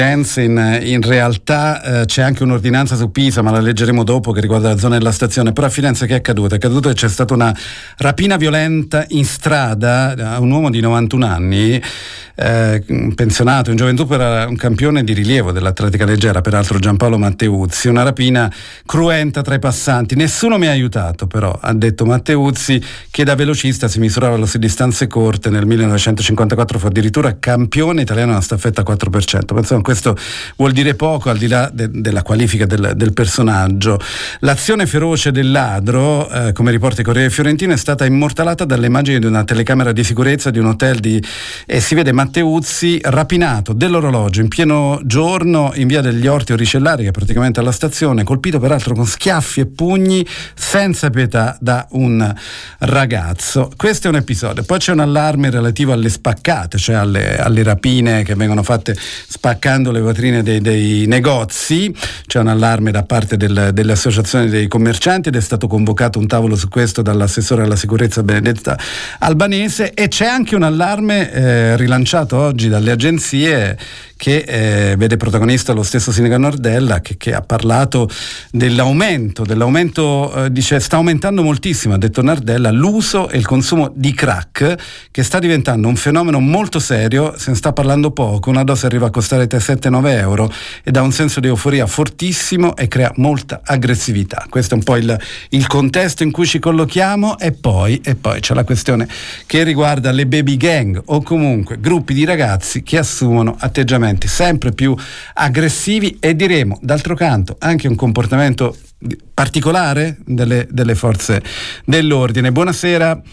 In realtà c'è anche un'ordinanza su Pisa, ma la leggeremo dopo, che riguarda la zona della stazione. Però a Firenze che è accaduto? È accaduto che c'è stata una rapina violenta in strada a un uomo di 91 anni, un pensionato in gioventù, per un campione di rilievo dell'atletica leggera, peraltro Giampaolo Matteuzzi. Una rapina cruenta tra i passanti. Nessuno mi ha aiutato, però, ha detto Matteuzzi, che da velocista si misurava su distanze corte. Nel 1954 fu addirittura campione italiano nella staffetta 4%. Pensavo, questo vuol dire poco, al di là della qualifica del personaggio. L'azione feroce del ladro, come riporta il Corriere Fiorentino, è stata immortalata dalle immagini di una telecamera di sicurezza di un hotel e si vede Matteuzzi rapinato dell'orologio in pieno giorno in via degli Orti Oricellari, che è praticamente alla stazione, colpito peraltro con schiaffi e pugni senza pietà da un ragazzo. Questo è un episodio. Poi c'è un allarme relativo alle spaccate, cioè alle rapine che vengono fatte spaccando le vetrine dei negozi. C'è un allarme da parte delle associazioni dei commercianti ed è stato convocato un tavolo su questo dall'assessore alla sicurezza Benedetta Albanese, e c'è anche un allarme rilanciato oggi dalle agenzie che vede protagonista lo stesso sindaco Nardella, che ha parlato dell'aumento, dice sta aumentando moltissimo, ha detto Nardella, l'uso e il consumo di crack, che sta diventando un fenomeno molto serio, se ne sta parlando poco, una dose arriva a costare 7-9 euro e dà un senso di euforia fortissimo e crea molta aggressività. Questo è un po' il contesto in cui ci collochiamo, e poi c'è la questione che riguarda le baby gang, o comunque gruppi di ragazzi che assumono atteggiamenti sempre più aggressivi, e diremo d'altro canto anche un comportamento particolare delle forze dell'ordine. Buonasera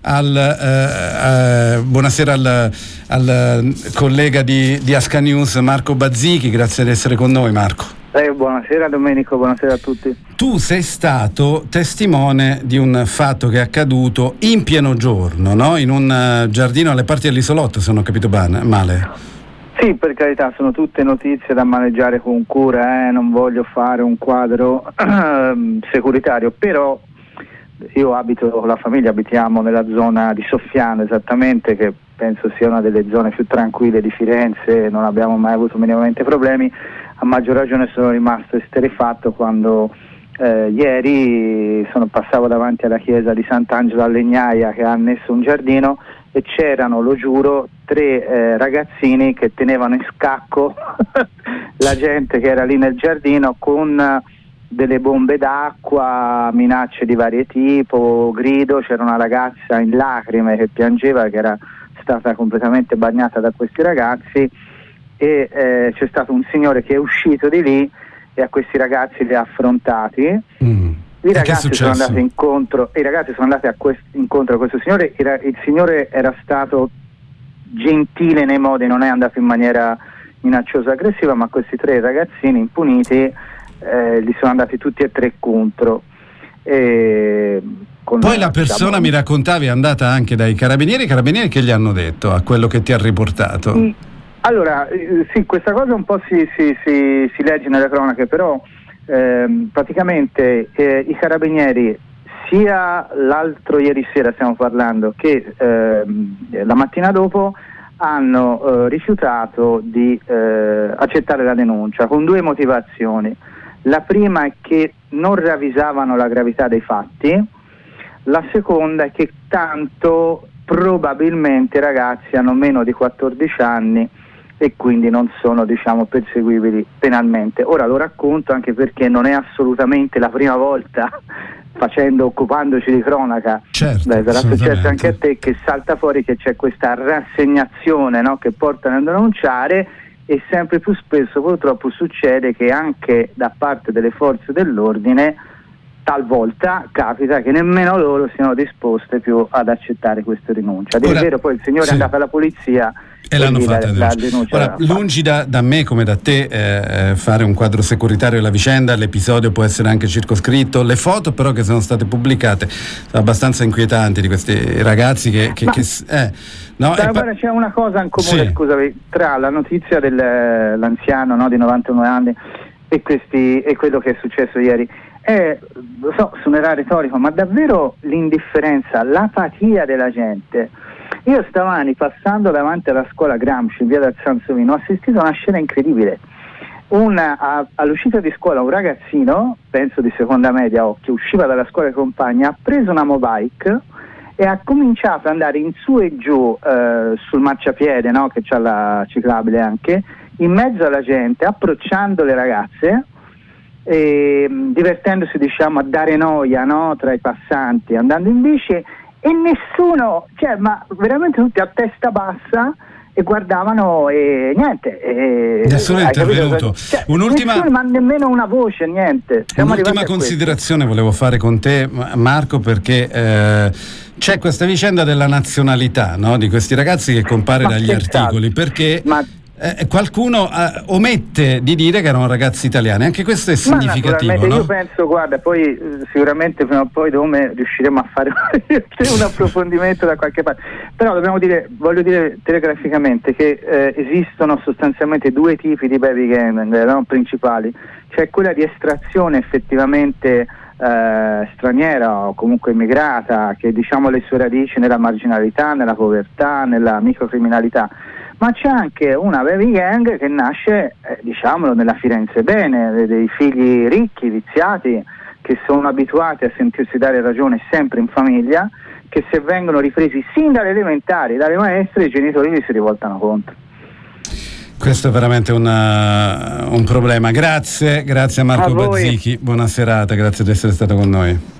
al collega di Asca News Marco Bazzichi, grazie di essere con noi, Marco. Buonasera Domenico, buonasera a tutti. Tu sei stato testimone di un fatto che è accaduto in pieno giorno, no? In un giardino alle parti dell'Isolotto, se non ho capito male. Sì, per carità, sono tutte notizie da maneggiare con cura, non voglio fare un quadro securitario, però io la famiglia abitiamo nella zona di Soffiano esattamente, che penso sia una delle zone più tranquille di Firenze, non abbiamo mai avuto minimamente problemi. A maggior ragione sono rimasto esterrefatto quando ieri passavo davanti alla chiesa di Sant'Angelo a Legnaia, che ha annesso un giardino, e c'erano, lo giuro, 3 ragazzini che tenevano in scacco la gente che era lì nel giardino con delle bombe d'acqua, minacce di vario tipo, grido. C'era una ragazza in lacrime che piangeva, che era stata completamente bagnata da questi ragazzi, e c'è stato un signore che è uscito di lì e a questi ragazzi li ha affrontati. I ragazzi sono andati incontro a questo signore. Il signore era stato gentile nei modi, non è andato in maniera minacciosa aggressiva, ma questi 3 ragazzini impuniti li sono andati tutti e 3 contro. Poi la persona, mi raccontavi, è andata anche dai carabinieri che gli hanno detto a quello che ti ha riportato? Allora, sì, questa cosa un po' si legge nelle cronache, però praticamente i carabinieri, sia l'altro ieri sera stiamo parlando, che la mattina dopo, hanno rifiutato di accettare la denuncia con 2 motivazioni. La prima è che non ravvisavano la gravità dei fatti, la seconda è che tanto probabilmente i ragazzi hanno meno di 14 anni e quindi non sono, perseguibili penalmente. Ora lo racconto anche perché non è assolutamente la prima volta, occupandoci di cronaca, sarà successo anche a te, che salta fuori che c'è questa rassegnazione, no, che portano a denunciare, e sempre più spesso purtroppo succede che anche da parte delle forze dell'ordine talvolta capita che nemmeno loro siano disposte più ad accettare queste rinunce. Ad è vero, poi il signore è andato alla polizia e l'hanno fatta la denuncia. Ora, lungi da me come da te fare un quadro securitario della vicenda, l'episodio può essere anche circoscritto, le foto però che sono state pubblicate sono abbastanza inquietanti, di questi ragazzi guarda, c'è una cosa in comune, scusami, tra la notizia dell'anziano, no, di 91 anni e quello che è successo ieri. Lo so, suonerà retorico, ma davvero l'indifferenza, l'apatia della gente. Io stamani, passando davanti alla scuola Gramsci, in via del Sansovino, ho assistito a una scena incredibile. All'uscita di scuola un ragazzino, penso di seconda media che usciva dalla scuola di compagni, ha preso una mobike e ha cominciato ad andare in su e giù sul marciapiede, no? Che c'ha la ciclabile anche, in mezzo alla gente, approcciando le ragazze e divertendosi, diciamo, a dare noia, no? Tra i passanti, andando in bici, e nessuno, cioè, ma veramente tutti a testa bassa e guardavano e niente. Nessuno è intervenuto. Cioè, Un'ultima... nessuno, ma nemmeno una voce, niente. Un'ultima considerazione volevo fare con te, Marco, perché c'è questa vicenda della nazionalità, no? Di questi ragazzi che compare dagli articoli, perché qualcuno omette di dire che erano ragazzi italiani. Anche questo è significativo, no? Io penso, guarda, poi sicuramente prima o poi riusciremo a fare un approfondimento da qualche parte, però voglio dire telegraficamente che esistono sostanzialmente due tipi di baby gang, no, principali. C'è quella di estrazione effettivamente straniera o comunque immigrata, che diciamo le sue radici nella marginalità, nella povertà, nella microcriminalità, ma c'è anche una baby gang che nasce, diciamolo, nella Firenze bene, dei figli ricchi, viziati, che sono abituati a sentirsi dare ragione sempre in famiglia, che se vengono ripresi sin dalle elementari, dalle maestre, i genitori li si rivoltano contro. Questo è veramente un problema. Grazie a Marco Bazzichi, buona serata, grazie di essere stato con noi.